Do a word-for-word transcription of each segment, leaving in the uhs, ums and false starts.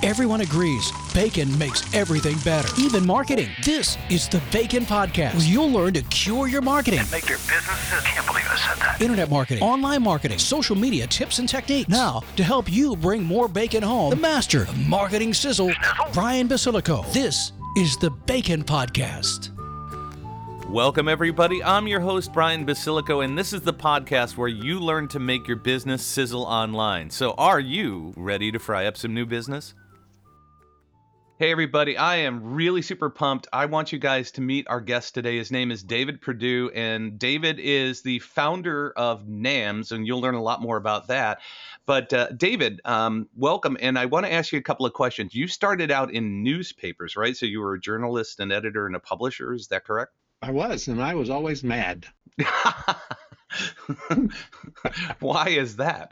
Everyone agrees bacon makes everything better, even marketing. This is the Bacon Podcast, where you'll learn to cure your marketing. And make your business, I can't believe I said that. Internet marketing, online marketing, social media tips and techniques. Now, to help you bring more bacon home, the master of marketing sizzle, Sizzle? Brian Basilico. This is the Bacon Podcast. Welcome, everybody. I'm your host, Brian Basilico, and this is the podcast where you learn to make your business sizzle online. So are you ready to fry up some new business? Hey, everybody. I am really super pumped. I want you guys to meet our guest today. His name is David Perdue, and David is the founder of NAMS, and you'll learn a lot more about that. But uh, David, um, welcome, and I want to ask you a couple of questions. You started out in newspapers, right? So you were a journalist, an editor, and a publisher. Is that correct? I was, and I was always mad. Why is that?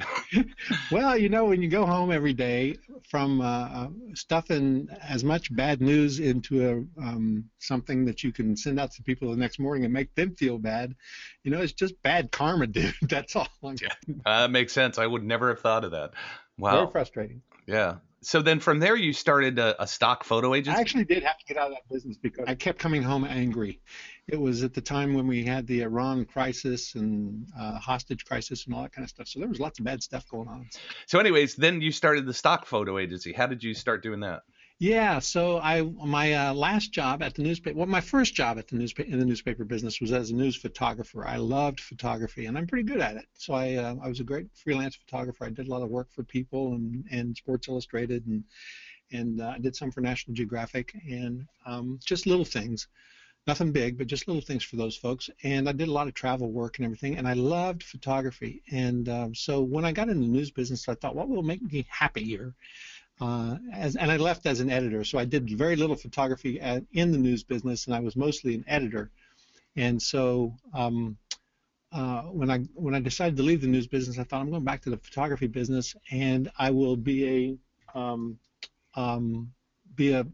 Well, you know, when you go home every day from uh, stuffing as much bad news into a um, something that you can send out to people the next morning and make them feel bad, you know, it's just bad karma, dude. That's all. Yeah, uh, that makes sense. I would never have thought of that. Wow. Very frustrating. Yeah. So then from there, you started a, a stock photo agency? I actually did have to get out of that business because I kept coming home angry. It was at the time when we had the Iran crisis and uh, hostage crisis and all that kind of stuff. So there was lots of bad stuff going on. So anyways, then you started the stock photo agency. How did you start doing that? Yeah, so I my uh, last job at the newspaper, well, my first job at the newspaper in the newspaper business was as a news photographer. I loved photography, and I'm pretty good at it. So I uh, I was a great freelance photographer. I did a lot of work for People and, and Sports Illustrated, and and uh, I did some for National Geographic, and um, just little things, nothing big, but just little things for those folks. And I did a lot of travel work and everything, and I loved photography. And um, so when I got in the news business, I thought, what will make me happier? Uh, as, and I left as an editor, so I did very little photography at, in the news business, and I was mostly an editor. And so um, uh, when I when I decided to leave the news business, I thought I'm going back to the photography business, and I will be a um, um, be a,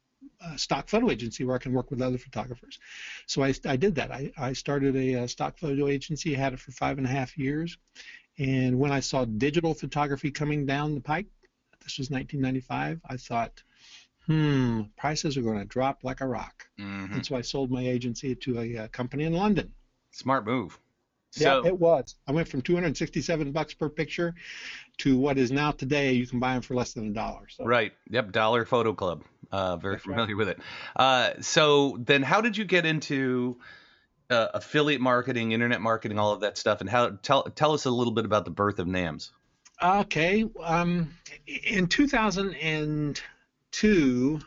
a stock photo agency where I can work with other photographers. So I, I did that. I, I started a, a stock photo agency, had it for five and a half years, and when I saw digital photography coming down the pike, this was nineteen ninety-five, I thought, hmm, prices are going to drop like a rock. Mm-hmm. And so I sold my agency to a uh, company in London. Smart move. Yeah, so, it was. I went from two hundred sixty-seven bucks per picture to what is now today, you can buy them for less than a dollar. So. Right. Yep. Dollar Photo Club. Uh, very That's familiar right. with it. Uh, so then how did you get into uh, affiliate marketing, internet marketing, all of that stuff? And how tell tell us a little bit about the birth of NAMS. Okay. Um, in two thousand two,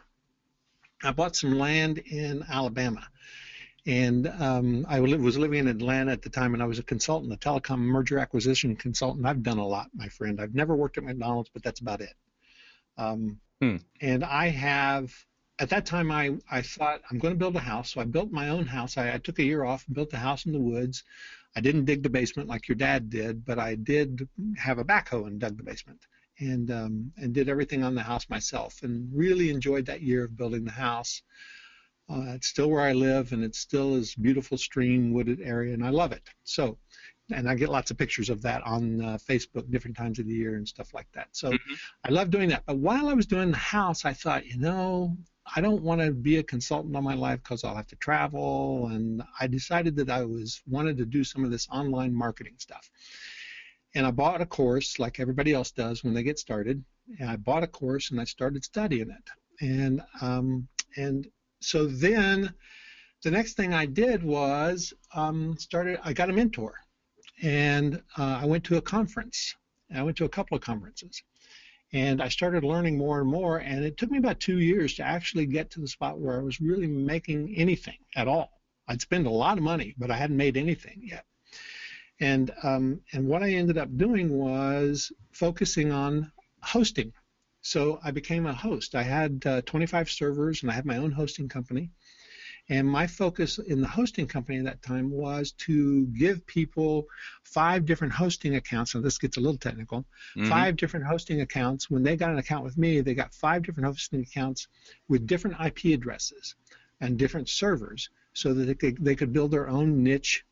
I bought some land in Alabama. And um, I was living in Atlanta at the time, and I was a consultant, a telecom merger acquisition consultant. I've done a lot, my friend. I've never worked at McDonald's, but that's about it. Um, hmm. And I have, at that time, I, I thought, I'm going to build a house. So I built my own house. I, I took a year off and built a house in the woods. I didn't dig the basement like your dad did, but I did have a backhoe and dug the basement, and um, and did everything on the house myself, and really enjoyed that year of building the house. Uh, it's still where I live, and it's still this beautiful stream wooded area, and I love it. So, and I get lots of pictures of that on uh, Facebook different times of the year and stuff like that. So mm-hmm. I love doing that. But while I was doing the house, I thought, you know, I don't want to be a consultant all my life because I'll have to travel, and I decided that I was wanted to do some of this online marketing stuff. And I bought a course like everybody else does when they get started, and I bought a course and I started studying it. And um, and so then the next thing I did was um, started. I got a mentor, and uh, I went to a conference. I went to a couple of conferences. And I started learning more and more, and it took me about two years to actually get to the spot where I was really making anything at all. I'd spend a lot of money, but I hadn't made anything yet. And um, and what I ended up doing was focusing on hosting. So I became a host. I had uh, twenty-five servers, and I had my own hosting company. And my focus in the hosting company at that time was to give people five different hosting accounts. And this gets a little technical. Mm-hmm. Five different hosting accounts. When they got an account with me, they got five different hosting accounts with different I P addresses and different servers, so that they could, they could build their own niche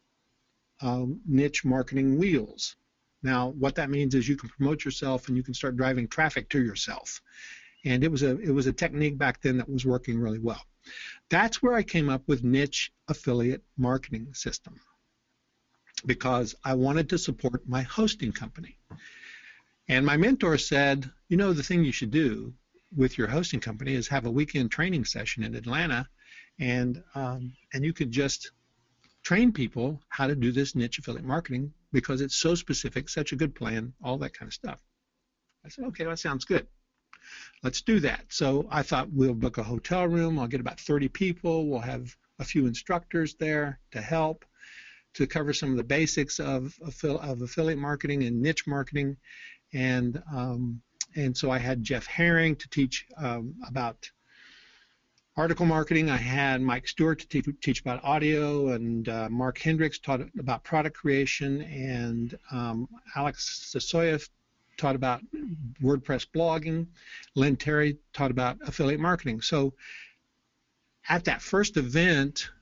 um, niche marketing wheels. Now, what that means is you can promote yourself and you can start driving traffic to yourself. And it was a it was a technique back then that was working really well. That's where I came up with niche affiliate marketing system, because I wanted to support my hosting company. And my mentor said, you know, the thing you should do with your hosting company is have a weekend training session in Atlanta, and um, and you could just train people how to do this niche affiliate marketing because it's so specific, such a good plan, all that kind of stuff. I said, okay, that sounds good. Let's do that. So I thought we'll book a hotel room. I'll get about thirty people. We'll have a few instructors there to help, to cover some of the basics of, of affiliate marketing and niche marketing. And um, and so I had Jeff Herring to teach um, about article marketing. I had Mike Stewart to teach, teach about audio, and uh, Mark Hendricks taught about product creation, and um, Alex Sasoyev taught about WordPress blogging. Len Terry taught about affiliate marketing. So at that first event,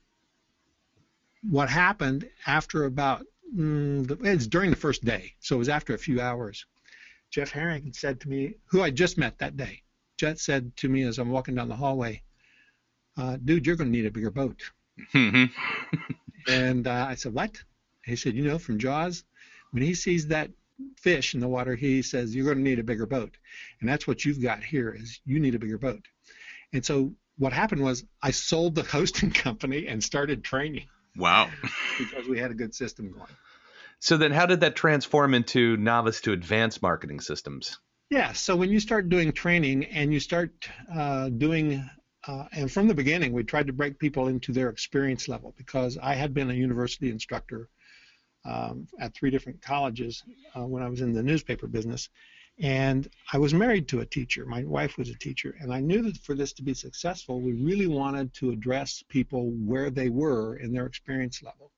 what happened after about, mm, it's during the first day, so it was after a few hours, Jeff Herring said to me, who I just met that day, Jeff said to me as I'm walking down the hallway, uh, dude, you're going to need a bigger boat. And uh, I said, what? He said, you know, from Jaws, when he sees that fish in the water, he says, you're going to need a bigger boat. And that's what you've got here, is you need a bigger boat. And so what happened was I sold the hosting company and started training. Wow. Because we had a good system going. So then how did that transform into novice to advanced marketing systems? Yeah, so when you start doing training and you start uh, doing, uh, and from the beginning we tried to break people into their experience level, because I had been a university instructor um, at three different colleges uh, when I was in the newspaper business, and I was married to a teacher. My wife was a teacher, and I knew that for this to be successful, we really wanted to address people where they were in their experience level.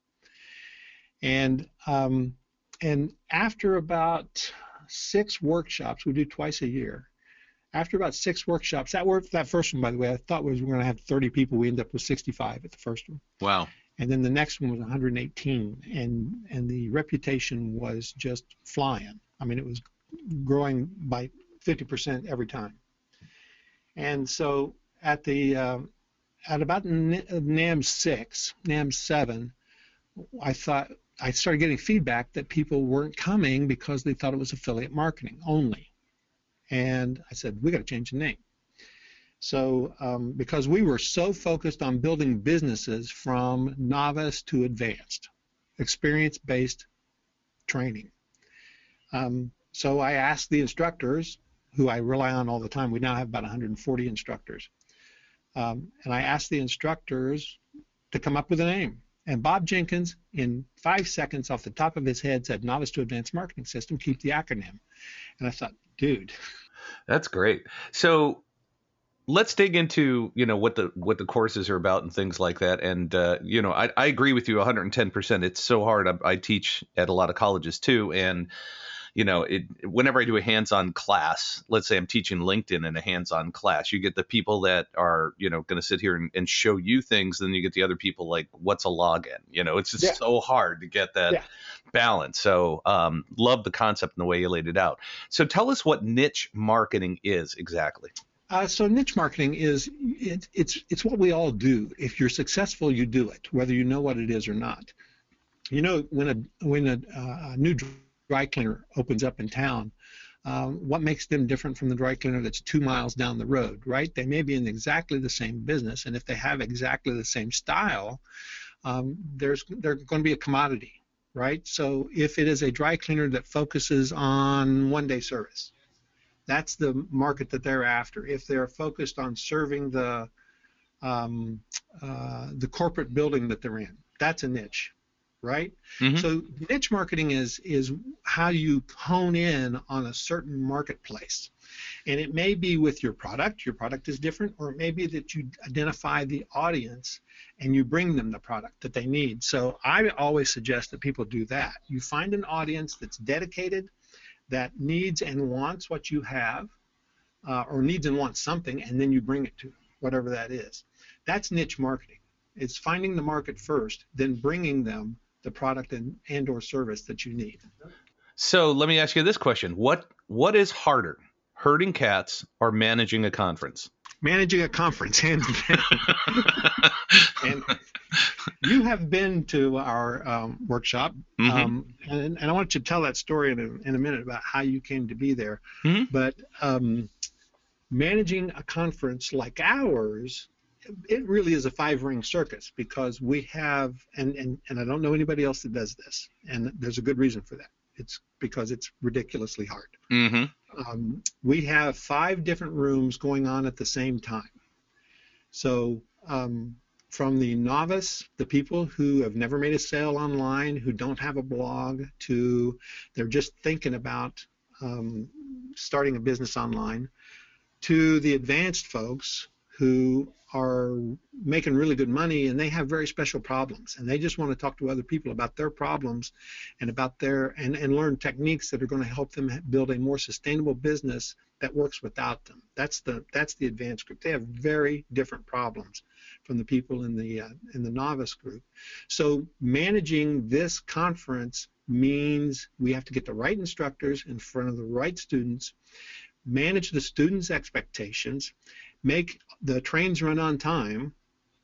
And um, and after about six workshops, we do twice a year. After about six workshops, that work, that first one, by the way, I thought was we were going to have thirty people. We ended up with sixty-five at the first one. Wow. And then the next one was one hundred eighteen, and and the reputation was just flying. I mean, it was growing by fifty percent every time. And so at the uh, at about NAM six, NAM seven, I thought I started getting feedback that people weren't coming because they thought it was affiliate marketing only. And I said, we got to change the name. So um, because we were so focused on building businesses from novice to advanced, experience-based training. Um, so I asked the instructors, who I rely on all the time. We now have about one hundred forty instructors. Um, and I asked the instructors to come up with a name. And Bob Jenkins, in five seconds off the top of his head, said Novice to Advanced Marketing System, keep the acronym. And I thought, dude. That's great. So let's dig into, you know, what the what the courses are about and things like that. And, uh, you know, I, I agree with you one hundred ten percent. It's so hard. I, I teach at a lot of colleges, too. And, you know, it, whenever I do a hands-on class, let's say I'm teaching LinkedIn in a hands-on class, you get the people that are, you know, going to sit here and, and show you things. Then you get the other people like, what's a login? You know, it's just yeah. so hard to get that yeah. balance. So um, love the concept and the way you laid it out. So tell us what niche marketing is exactly. Uh, so niche marketing is, it, it's, it's what we all do. If you're successful, you do it, whether you know what it is or not. You know, when a, when a, uh, a new dry cleaner opens up in town, um, what makes them different from the dry cleaner that's two miles down the road, right? They may be in exactly the same business, and if they have exactly the same style, um, there's they're going to be a commodity, right? So if it is a dry cleaner that focuses on one-day service, that's the market that they're after. If they're focused on serving the um, uh, the corporate building that they're in, that's a niche. Right? Mm-hmm. So niche marketing is is how you hone in on a certain marketplace. And it may be with your product, your product is different, or it may be that you identify the audience and you bring them the product that they need. So I always suggest that people do that. You find an audience that's dedicated, that needs and wants what you have, uh, or needs and wants something, and then you bring it to them, whatever that is. That's niche marketing. It's finding the market first, then bringing them the product and, and or service that you need. So let me ask you this question. What what is harder? herding cats or managing a conference? Managing a conference, hands down. And you have been to our um, workshop, Mm-hmm. um, and, and I want you to tell that story in a, in a minute about how you came to be there. Mm-hmm. But um, managing a conference like ours, it really is a five-ring circus, because we have, and, and, and I don't know anybody else that does this, and there's a good reason for that. It's because it's ridiculously hard. Mm-hmm. Um, we have five different rooms going on at the same time. So um, from the novice, the people who have never made a sale online, who don't have a blog, to they're just thinking about um, starting a business online, to the advanced folks who are making really good money and they have very special problems, and they just want to talk to other people about their problems and about their and, and learn techniques that are going to help them build a more sustainable business that works without them. That's the that's the advanced group. They have very different problems from the people in the uh, in the novice group. So managing this conference means we have to get the right instructors in front of the right students, manage the students' expectations, make the trains run on time,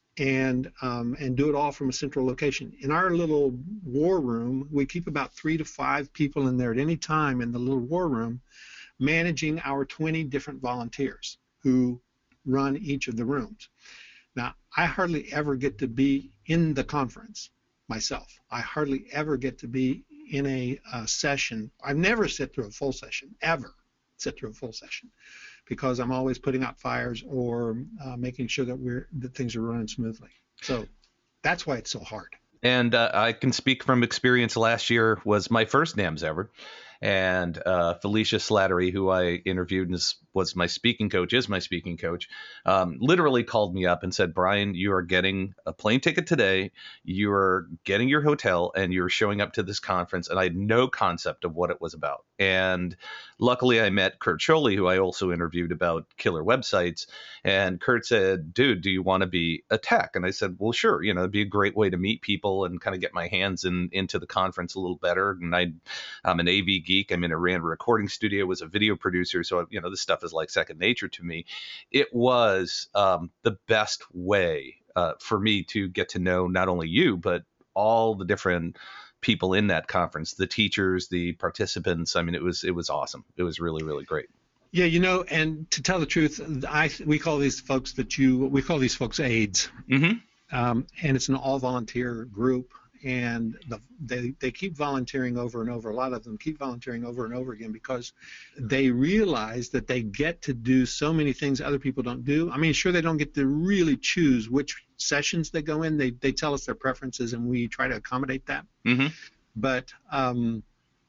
and um, and do it all from a central location. In our little war room, we keep about three to five people in there at any time in the little war room, managing our twenty different volunteers who run each of the rooms. Now, I hardly ever get to be in the conference myself. I hardly ever get to be in a uh, session. I've never sit through a full session, ever sit through a full session, because I'm always putting out fires or uh, making sure that we're that things are running smoothly. So that's why it's so hard. And uh, I can speak from experience. Last year was my first NAMS ever. And uh, Felicia Slattery, who I interviewed and is, was my speaking coach, is my speaking coach, um, literally called me up and said, Brian, you are getting a plane ticket today. You are getting your hotel and you're showing up to this conference. And I had no concept of what it was about. And luckily I met Kurt Scholey, who I also interviewed about killer websites. And Kurt said, dude, do you want to be a tech? And I said, well, sure. You know, it'd be a great way to meet people and kind of get my hands in into the conference a little better. And I, I'm an A V geek. I mean, I ran a recording studio, was a video producer. So, you know, this stuff is like second nature to me. It was um, the best way uh, for me to get to know not only you, but all the different people in that conference, the teachers, the participants. I mean, it was it was awesome. It was really, really great. Yeah, you know, and to tell the truth, I we call these folks that you we call these folks aides, Mm-hmm. um, and it's an all-volunteer group, and the, they they keep volunteering over and over. A lot of them keep volunteering over and over again because they realize that they get to do so many things other people don't do. I mean, sure, they don't get to really choose which sessions they go in. They they tell us their preferences, and we try to accommodate that. Mm-hmm. But um,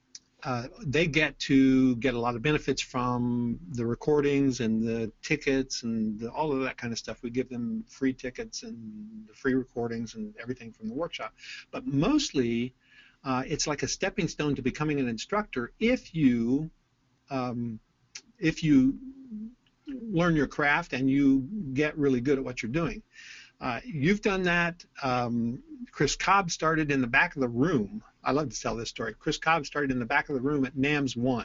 uh, they get to get a lot of benefits from the recordings and the tickets and the, all of that kind of stuff. We give them free tickets and the free recordings and everything from the workshop. But mostly, uh, it's like a stepping stone to becoming an instructor if you um, if you learn your craft and you get really good at what you're doing. Uh, you've done that. Um, Chris Cobb started in the back of the room. I love to tell this story. Chris Cobb started in the back of the room at NAMS one,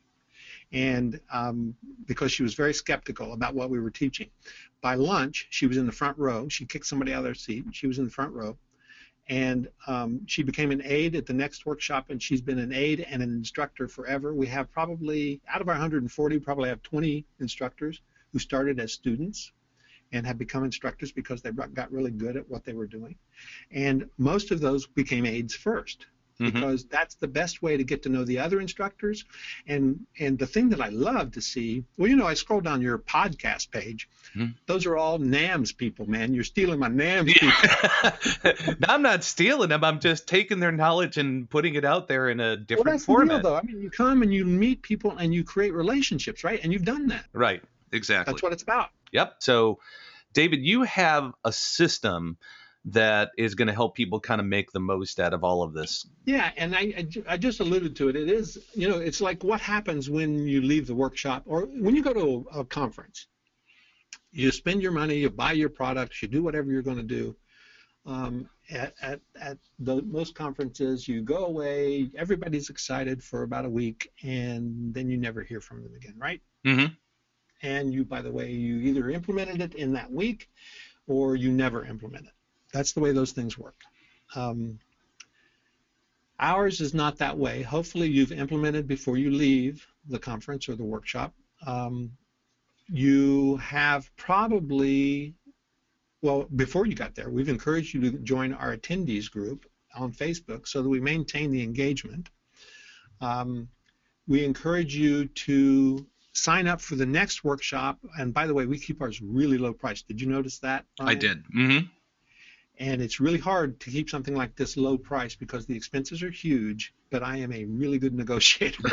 and um, because she was very skeptical about what we were teaching. By lunch, she was in the front row. She kicked somebody out of their seat. She was in the front row, and um, she became an aide at the next workshop, and she's been an aide and an instructor forever. We have probably, out of our one hundred forty, probably have twenty instructors who started as students and have become instructors because they got really good at what they were doing. And most of those became aides first, because mm-hmm. that's the best way to get to know the other instructors. And and the thing that I love to see, well, you know, I scroll down your podcast page. Mm-hmm. Those are all NAMS people, man. You're stealing my NAMS people. I'm not stealing them. I'm just taking their knowledge and putting it out there in a different well, that's format. The deal, though. I mean, you come and you meet people and you create relationships, right? And you've done that. Right. Exactly. That's what it's about. Yep. So, David, you have a system that is going to help people kind of make the most out of all of this. Yeah, and I, I just alluded to it. It is, you know, it's like what happens when you leave the workshop or when you go to a, a conference. You spend your money, you buy your products, you do whatever you're going to do. Um, at at, at the, most conferences, you go away, everybody's excited for about a week, and then you never hear from them again, right? Mm-hmm. And you, by the way, you either implemented it in that week or you never implement it. That's the way those things work. Um, ours is not that way. Hopefully you've implemented before you leave the conference or the workshop. Um, you have probably, well, before you got there, we've encouraged you to join our attendees group on Facebook so that we maintain the engagement. Um, we encourage you to sign up for the next workshop. And by the way, we keep ours really low price. Did you notice that, Brian? I did. Mm-hmm. And it's really hard to keep something like this low price because the expenses are huge, but I am a really good negotiator.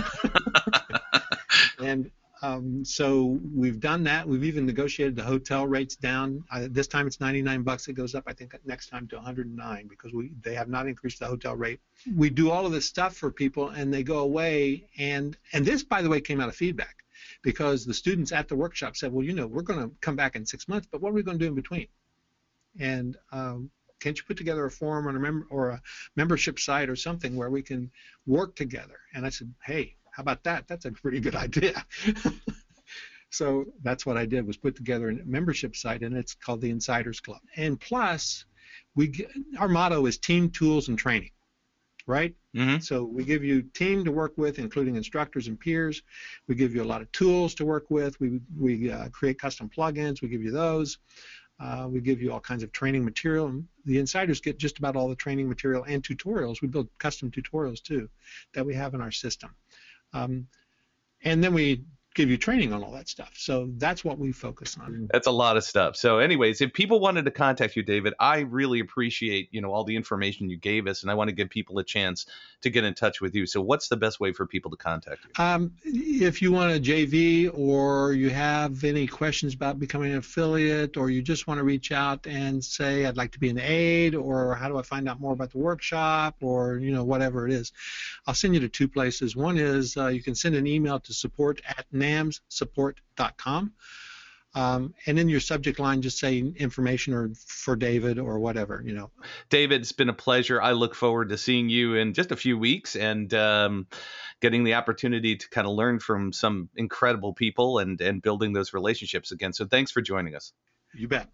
And um, so we've done that. We've even negotiated the hotel rates down. Uh, this time it's ninety-nine bucks. It goes up, I think, next time to one hundred nine because we they have not increased the hotel rate. We do all of this stuff for people, and they go away. And, and this, by the way, came out of feedback because the students at the workshop said, well, you know, we're going to come back in six months, but what are we going to do in between? And um, can't you put together a forum or a, mem- or a membership site or something where we can work together? And I said, hey, how about that? That's a pretty good idea. So that's what I did, was put together a membership site, and it's called the Insiders Club. And plus, we get, our motto is team, tools, and training, right? Mm-hmm. So we give you team to work with, including instructors and peers. We give you a lot of tools to work with. We, we uh, create custom plugins. We give you those. Uh, we give you all kinds of training material. And the insiders get just about all the training material and tutorials. We build custom tutorials, too, that we have in our system. Um, and then we give you training on all that stuff. So that's what we focus on. That's a lot of stuff. So anyways, if people wanted to contact you, David, I really appreciate, you know, all the information you gave us, and I want to give people a chance to get in touch with you. So what's the best way for people to contact you? Um, if you want a J V, or you have any questions about becoming an affiliate, or you just want to reach out and say, I'd like to be an aide, or how do I find out more about the workshop, or, you know, whatever it is, I'll send you to two places. One is uh, you can send an email to support at nams support dot com. Um, and in your subject line, just say information or for David or whatever, you know. David, it's been a pleasure. I look forward to seeing you in just a few weeks and um, getting the opportunity to kind of learn from some incredible people and, and building those relationships again. So thanks for joining us. You bet.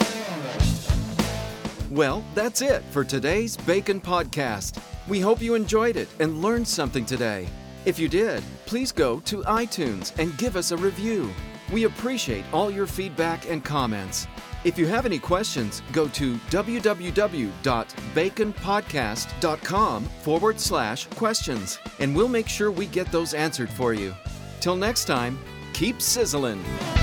Well, that's it for today's Bacon Podcast. We hope you enjoyed it and learned something today. If you did, please go to iTunes and give us a review. We appreciate all your feedback and comments. If you have any questions, go to www.baconpodcast.com forward slash questions, and we'll make sure we get those answered for you. Till next time, keep sizzling.